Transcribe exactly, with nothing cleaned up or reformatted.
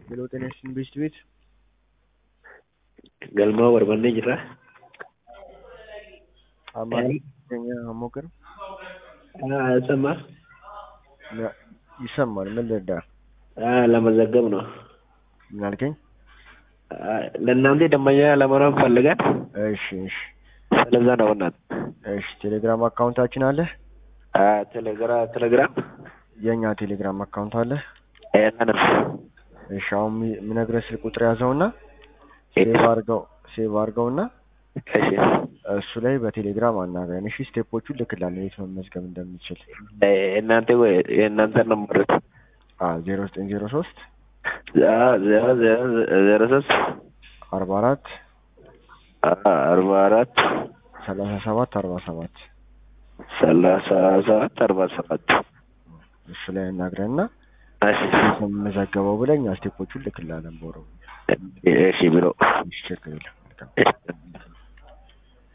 Hello, tennis invest with galma barbaanne jirra. Amal Kenya Hamokar. Ah, sama. Na ይሰማል ምን ልዳ Ah, ለመዘገብ ነው። ምን አልከኝ? ለእናንተ ደንበኛ ለመሆን ፈልገን እሺ እሺ ስለዛ ነው እናት። እሺ ቴሌግራም አካውንታችን አለ? Ah, ቴሌግራም ቴሌግራም የኛ ቴሌግራም አካውንት አለ? የለንም። እሺ አሁን ምነግርህ ስልክ ቁጥር ያዘውና ሴቭ አድርገው ሴቭ አድርገውና እሺ እሱ ላይ በቴሌግራም አናግረን። እሺ ስቴፖቹን ልክላለሁ የት መመዝገብ እንደምትችል። እናንተ ወይ የእናንተ ነምበር አ ዜሮ ዘጠኝ ዜሮ ሶስት ዜሮ ዜሮ ሶስት አርባ አራት አርባ አራት ሰላሳ ሰባት አርባ ሰባት ሰላሳ ሰባት አርባ ሰባት እሱ ላይ አናግረንና እሺ መመዝገበው ብለኝ ስቴፖቹን ልክላለን። ቦሮ እሺ ብሎ እሺ ችግር የለም።